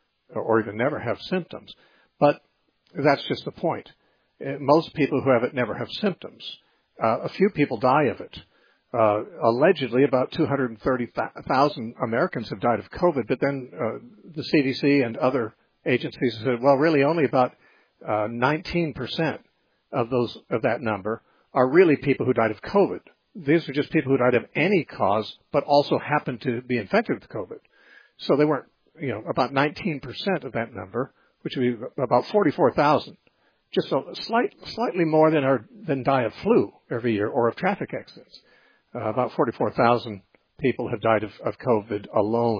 or even never have symptoms. But that's just the point. Most people who have it never have symptoms. Uh, a few people die of it. Uh, allegedly, about two hundred thirty thousand Americans have died of COVID, but then uh, the C D C and other agencies said, well, really only about uh, nineteen percent of those of that number are really people who died of COVID. These are just people who died of any cause, but also happened to be infected with COVID. So they weren't, you know, about nineteen percent of that number, which would be about forty-four thousand, just a slight, slightly more than are, than die of flu every year or of traffic accidents. Uh, about forty-four thousand people have died of, of COVID alone.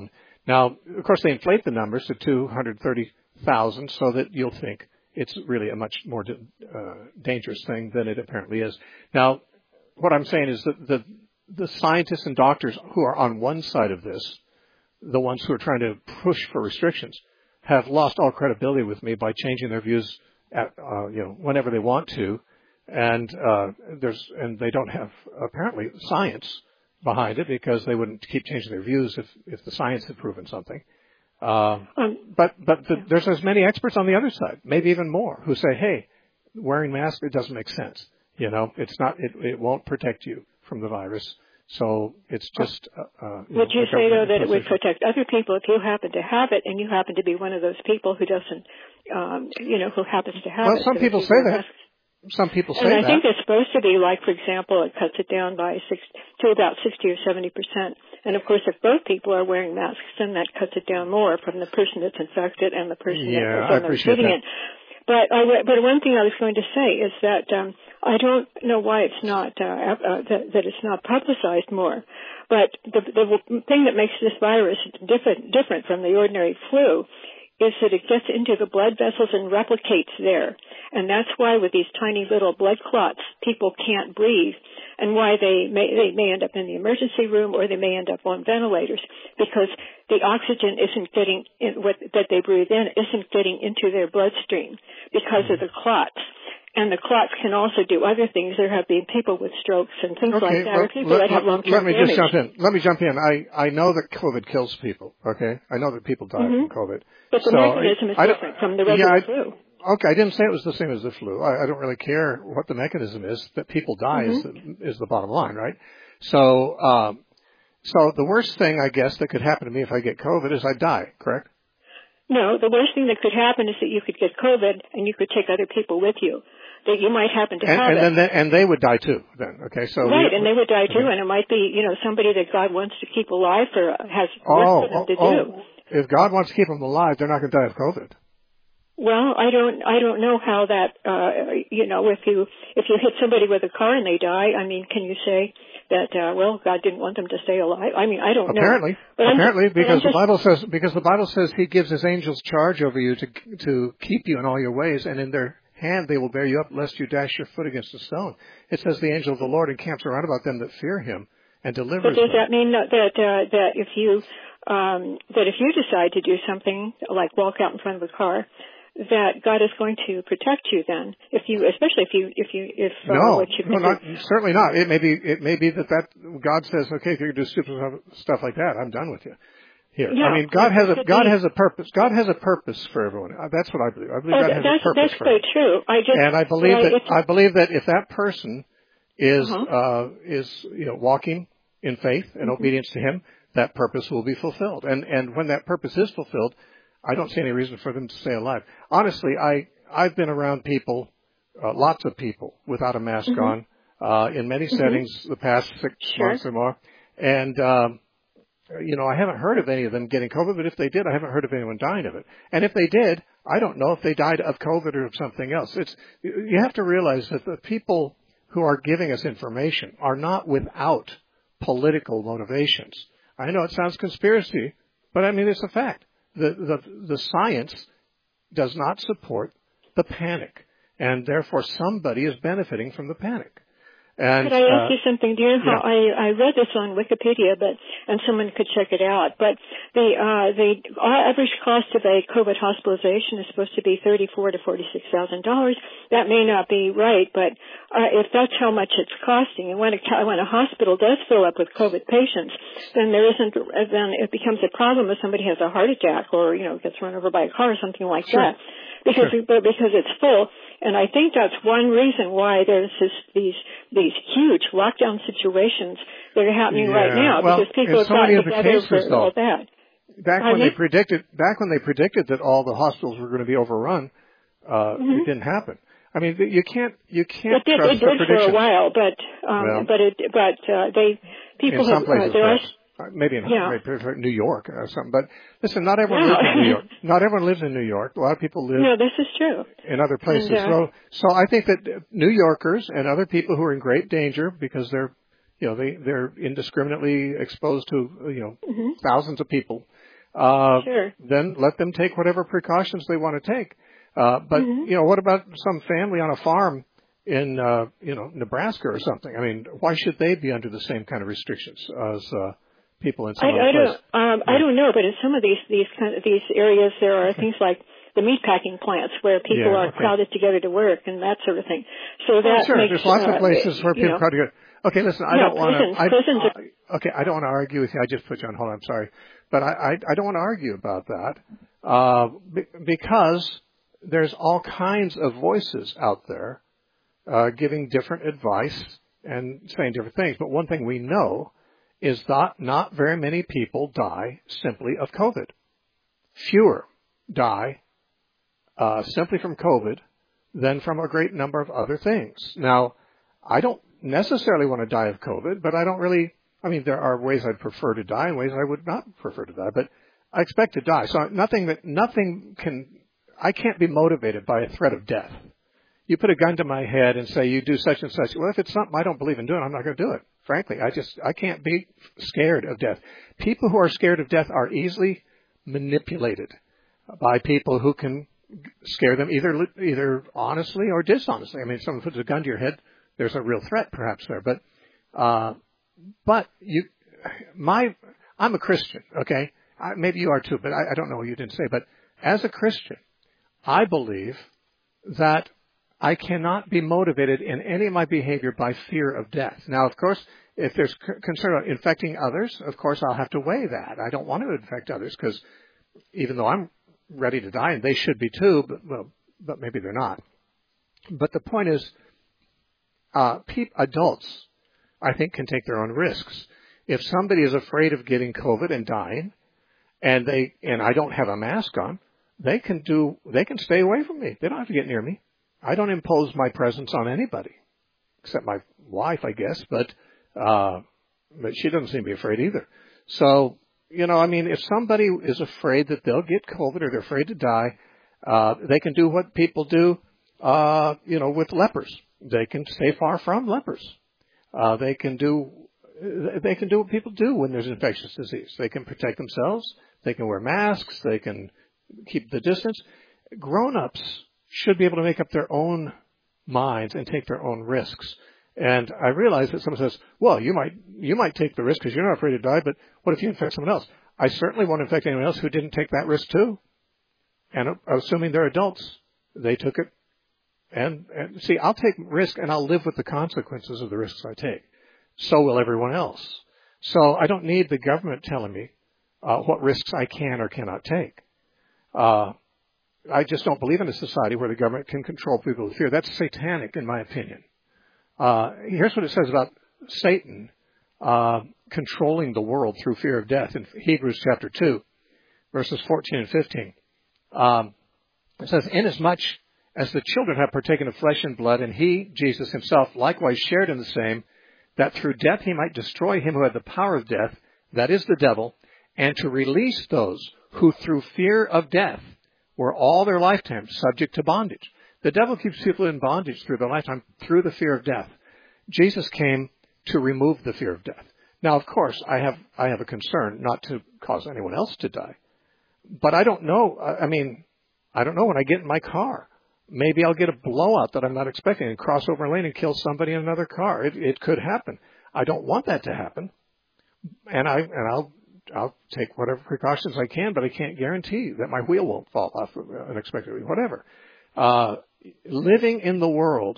Now, of course, they inflate the numbers to two hundred thirty thousand so that you'll think it's really a much more uh, dangerous thing than it apparently is. Now, what I'm saying is that the, the scientists and doctors who are on one side of this, the ones who are trying to push for restrictions, have lost all credibility with me by changing their views at, uh, you know, whenever they want to, and uh, there's and they don't have apparently science behind it because they wouldn't keep changing their views if if the science had proven something. Uh, um, but but the, there's as many experts on the other side, maybe even more, who say, hey, wearing masks, it doesn't make sense. You know, it's not, it, it won't protect you from the virus. So it's just. Uh, uh, you Would know, you say though that position. It would protect other people if you happen to have it, and you happen to be one of those people who doesn't, um, you know, who happens to have well, it? Well, some people say that. Masks. Some people say and I that. think it's supposed to be like, for example, it cuts it down by six to about sixty or seventy percent. And of course, if both people are wearing masks, then that cuts it down more from the person that's infected and the person yeah, that's receiving it. But I, but one thing I was going to say is that um, I don't know why it's not uh, uh, that, that it's not publicized more. But the, the thing that makes this virus different different from the ordinary flu is that it gets into the blood vessels and replicates there. And that's why with these tiny little blood clots, people can't breathe, and why they may, they may end up in the emergency room or they may end up on ventilators, because the oxygen isn't getting in, what, that they breathe in isn't getting into their bloodstream because of the clots. And the clots can also do other things. There have been people with strokes and things okay, like that, well, or people let, that have long-term Let me damage. just jump in. Let me jump in. I, I know that COVID kills people, okay? I know that people die mm-hmm. from COVID. But the so mechanism is I, different from the regular yeah, I, flu. Okay, I didn't say it was the same as the flu. I, I don't really care what the mechanism is. That people die mm-hmm. is, the, is the bottom line, right? So, um, so the worst thing, I guess, that could happen to me if I get COVID is I die, correct? No, the worst thing that could happen is that you could get COVID and you could take other people with you. That you might happen to and, have and it. Then they, and they would die too, then, okay? So right, we, and they would die too, okay. And it might be, you know, somebody that God wants to keep alive for, has oh, work for them oh, to oh. do. If God wants to keep them alive, they're not going to die of COVID. Well, I don't, I don't know how that, uh, you know, if you, if you hit somebody with a car and they die, I mean, can you say that, uh, well, God didn't want them to stay alive? I mean, I don't apparently, know. But apparently, just, because just, the Bible says, because the Bible says He gives His angels charge over you to, to keep you in all your ways, and in their hand they will bear you up, lest you dash your foot against a stone. It says the angel of the Lord encamps around about them that fear Him and delivers them. But does that mean that, that, uh, that if you, um, that if you decide to do something, like walk out in front of a car, that God is going to protect you then, if you, especially if you, if you, if uh, no, what you no, not, certainly not. It may be, it may be that that God says, okay, if you're going to do stupid stuff like that, I'm done with you. Here, yeah, I mean, God has a God be, has a purpose. God has a purpose for everyone. That's what I believe. I believe oh, God has that's, a purpose that's for quite everyone. true. I just, and I believe I, that I believe that if that person is uh-huh. uh, is you know walking in faith and mm-hmm. obedience to Him, that purpose will be fulfilled. And and when that purpose is fulfilled, I don't see any reason for them to stay alive. Honestly, I, I've been around people, uh, lots of people without a mask mm-hmm. on, uh, in many mm-hmm. settings the past six sure. months or more. And, um, you know, I haven't heard of any of them getting COVID, but if they did, I haven't heard of anyone dying of it. And if they did, I don't know if they died of COVID or of something else. It's, you have to realize that the people who are giving us information are not without political motivations. I know it sounds conspiracy, but I mean, it's a fact. The, the the science does not support the panic, and therefore somebody is benefiting from the panic. And, could I ask uh, you something? Do you know how yeah. I, I read this on Wikipedia, but and someone could check it out. But the uh, the average cost of a COVID hospitalization is supposed to be thirty-four to forty-six thousand dollars. That may not be right, but uh, if that's how much it's costing, and when a when a hospital does fill up with COVID patients, then there isn't. Then it becomes a problem if somebody has a heart attack or you know gets run over by a car or something like sure. that, because sure. because it's full. And I think that's one reason why there's this, these these huge lockdown situations that are happening yeah. right now, well, because people have so gotten many together cases, for though, all that. Back Pardon when me? they predicted, back when they predicted that all the hospitals were going to be overrun, uh, mm-hmm. it didn't happen. I mean, you can't you can't it did, trust it did the predictions. for a while, but um, well, but it but uh, they people in some have places, uh, there are, maybe in yeah. maybe New York or something. But listen, not everyone yeah. lives in New York. Not everyone lives in New York. A lot of people live. No, this is true. In other places. And, uh, so, so I think that New Yorkers and other people who are in great danger because they're, you know, they they're indiscriminately exposed to, you know, mm-hmm. thousands of people. uh, sure. then let them take whatever precautions they want to take. Uh, but, mm-hmm. you know, what about some family on a farm in, uh, you know, Nebraska or something? I mean, why should they be under the same kind of restrictions as uh, people in some I, other I place? don't, um, yeah. I don't know, but in some of these these kind of these areas, there are things like the meatpacking plants where people Yeah, are okay. crowded together to work and that sort of thing. So Oh, that sure. makes There's lots uh, of places where people know, crowd together. Okay, listen, I yeah, don't want prisons, to. prisons uh, are, okay, I don't want to argue with you. I just put you on hold. I'm sorry, but I I, I don't want to argue about that uh, be, because there's all kinds of voices out there uh, giving different advice and saying different things. But one thing we know is that not very many people die simply of COVID. Fewer die uh, simply from COVID than from a great number of other things. Now, I don't necessarily want to die of COVID, but I don't really, I mean, there are ways I'd prefer to die and ways I would not prefer to die, but I expect to die. So nothing that, nothing can, I can't be motivated by a threat of death. You put a gun to my head and say, you do such and such. Well, if it's something I don't believe in doing, I'm not going to do it. Frankly, I just, I can't be scared of death. People who are scared of death are easily manipulated by people who can scare them either, either honestly or dishonestly. I mean, if someone puts a gun to your head, there's a real threat perhaps there, but, uh, but you, my, I'm a Christian, okay? I, maybe you are too, but I, I don't know what you didn't say, but as a Christian, I believe that I cannot be motivated in any of my behavior by fear of death. Now, of course, if there's c- concern about infecting others, of course, I'll have to weigh that. I don't want to infect others because even though I'm ready to die, and they should be too, but, well, but maybe they're not. But the point is, uh, pe- adults, I think, can take their own risks. If somebody is afraid of getting COVID and dying, and they and I don't have a mask on, they can do they can stay away from me. They don't have to get near me. I don't impose my presence on anybody, except my wife, I guess, but uh, but she doesn't seem to be afraid either. So, you know, I mean, if somebody is afraid that they'll get COVID or they're afraid to die, uh, they can do what people do, uh, you know, with lepers. They can stay far from lepers. Uh, they can do they can do what people do when there's infectious disease. They can protect themselves. They can wear masks. They can keep the distance. Grown-ups should be able to make up their own minds and take their own risks. And I realize that someone says, well, you might you might take the risk because you're not afraid to die, but what if you infect someone else? I certainly won't infect anyone else who didn't take that risk too. And assuming they're adults, they took it. And, and see, I'll take risk and I'll live with the consequences of the risks I take. So will everyone else. So I don't need the government telling me uh, what risks I can or cannot take. Uh, I just don't believe in a society where the government can control people with fear. That's satanic, in my opinion. Uh, here's what it says about Satan uh, controlling the world through fear of death in Hebrews chapter two, verses fourteen and fifteen. Um, it says, inasmuch as the children have partaken of flesh and blood, and he, Jesus himself, likewise shared in the same, that through death he might destroy him who had the power of death, that is the devil, and to release those who through fear of death were all their lifetime subject to bondage. The devil keeps people in bondage through their lifetime through the fear of death. Jesus came to remove the fear of death. Now, of course, I have I have a concern not to cause anyone else to die. But I don't know. I mean, I don't know when I get in my car. Maybe I'll get a blowout that I'm not expecting and cross over a lane and kill somebody in another car. It, it could happen. I don't want that to happen. And I and I'll I'll take whatever precautions I can, but I can't guarantee that my wheel won't fall off unexpectedly, whatever. Uh, living in the world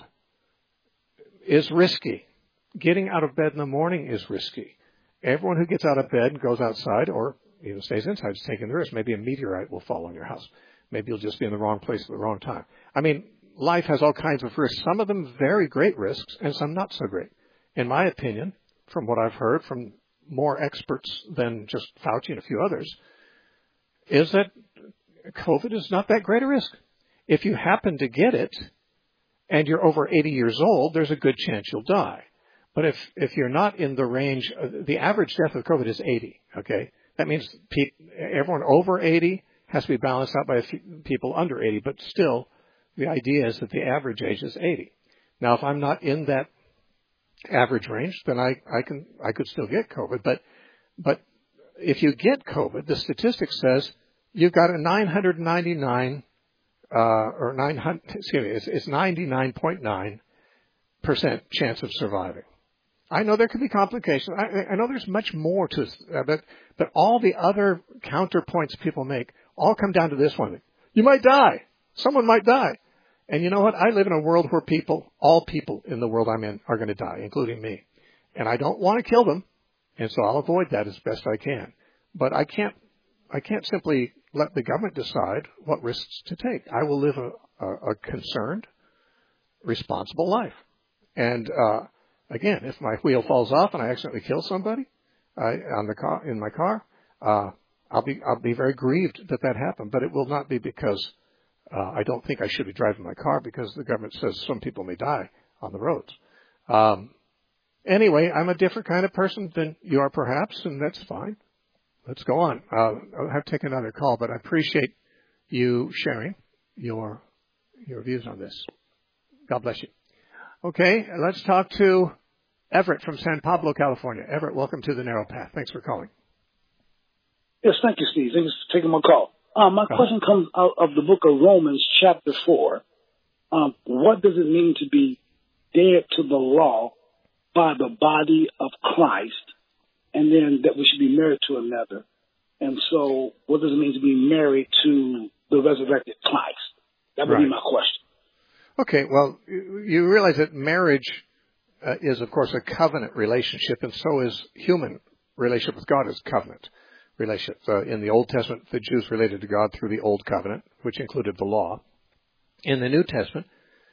is risky. Getting out of bed in the morning is risky. Everyone who gets out of bed and goes outside or even stays inside is taking the risk. Maybe a meteorite will fall on your house. Maybe you'll just be in the wrong place at the wrong time. I mean, life has all kinds of risks. Some of them very great risks and some not so great. In my opinion, from what I've heard from more experts than just Fauci and a few others, is that COVID is not that great a risk. If you happen to get it and you're over eighty years old, there's a good chance you'll die. But if, if you're not in the range, the average death of COVID is eighty, okay? That means pe- everyone over eighty has to be balanced out by a few people under eighty, but still the idea is that the average age is eighty. Now, if I'm not in that average range, then I, I can I could still get COVID. But but if you get COVID, the statistic says you've got a nine hundred ninety-nine, uh, or nine hundred, excuse me, it's, it's ninety-nine point nine percent chance of surviving. I know there could be complications. I, I know there's much more to it, uh, but, but all the other counterpoints people make all come down to this one. You might die. Someone might die. And you know what? I live in a world where people, all people in the world I'm in are going to die, including me. And I don't want to kill them. And so I'll avoid that as best I can. But I can't, I can't simply let the government decide what risks to take. I will live a, a, a concerned, responsible life. And, uh, again, if my wheel falls off and I accidentally kill somebody, I, on the car, in my car, uh, I'll be, I'll be very grieved that that happened. But it will not be because, uh, I don't think I should be driving my car because the government says some people may die on the roads. Um, Anyway, I'm a different kind of person than you are perhaps, and that's fine. Let's go on. Uh, I'll have to take another call, but I appreciate you sharing your your views on this. God bless you. Okay, let's talk to Everett from San Pablo, California. Everett, welcome to the Narrow Path. Thanks for calling. Yes, thank you, Steve. Thanks for taking my call. Um, my uh-huh. question comes out of the book of Romans, chapter four. Um, what does it mean to be dead to the law by the body of Christ, and then that we should be married to another? And so what does it mean to be married to the resurrected Christ? That would right. be my question. Okay, well, you realize that marriage uh, is, of course, a covenant relationship, and so is human relationship with God is covenant relationship. Uh, in the Old Testament, the Jews related to God through the Old Covenant, which included the law. In the New Testament,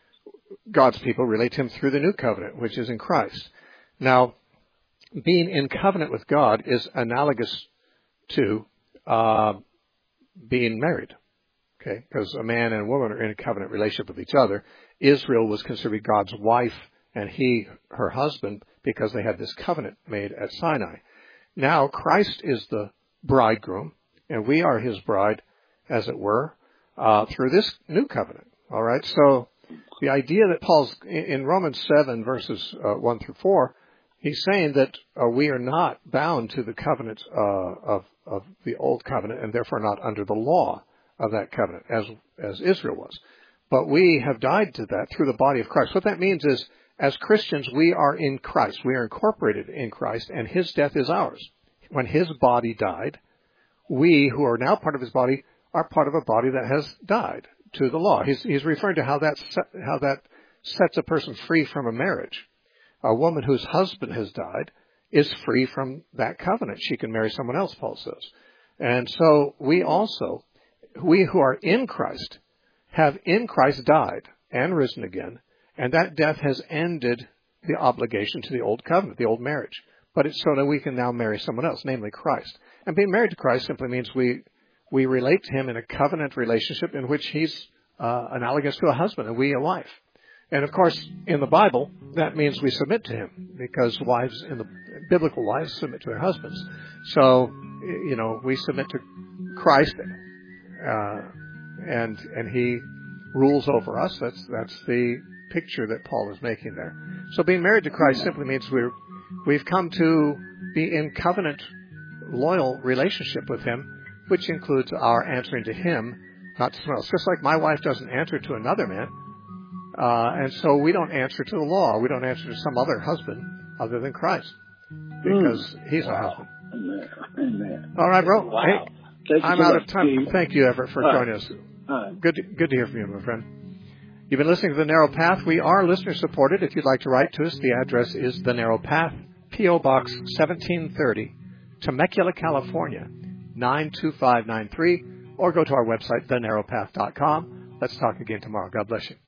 God's people relate to him through the new covenant, which is in Christ. Now, being in covenant with God is analogous to uh, being married, okay? Because a man and a woman are in a covenant relationship with each other. Israel was considered God's wife, and he, her husband, because they had this covenant made at Sinai. Now, Christ is the bridegroom, and we are his bride, as it were, uh, through this new covenant. All right, so the idea that Paul's in Romans seven verses uh, one through four, he's saying that uh, we are not bound to the covenant uh, of of the old covenant, and therefore not under the law of that covenant as as Israel was. But we have died to that through the body of Christ. What that means is, as Christians, we are in Christ. We are incorporated in Christ, and his death is ours. When his body died, we who are now part of his body are part of a body that has died to the law. He's, he's referring to how that set, how that sets a person free from a marriage. A woman whose husband has died is free from that covenant. She can marry someone else, Paul says. And so we also, we who are in Christ, have in Christ died and risen again, and that death has ended the obligation to the old covenant, the old marriage. But it's so that we can now marry someone else, namely Christ. And being married to Christ simply means we we relate to him in a covenant relationship in which he's uh, analogous to a husband and we a wife. And of course, in the Bible, that means we submit to him, because wives in the biblical wives submit to their husbands. So, you know, we submit to Christ, uh, and and he rules over us. That's that's the picture that Paul is making there. So, being married to Christ simply means we're we've come to be in covenant, loyal relationship with him, which includes our answering to him, not to someone else. Just like my wife doesn't answer to another man. Uh, and so we don't answer to the law. We don't answer to some other husband other than Christ, because mm. he's wow. our husband. Amen. Amen. All right, bro. Wow. Hey, I'm out of time. Steve. Thank you, Everett, for All joining right. us. Right. Good, to, good to hear from you, my friend. You've been listening to The Narrow Path. We are listener-supported. If you'd like to write to us, the address is The Narrow Path, P O. Box seventeen thirty, Temecula, California, nine two five nine three, or go to our website, the narrow path dot com. Let's talk again tomorrow. God bless you.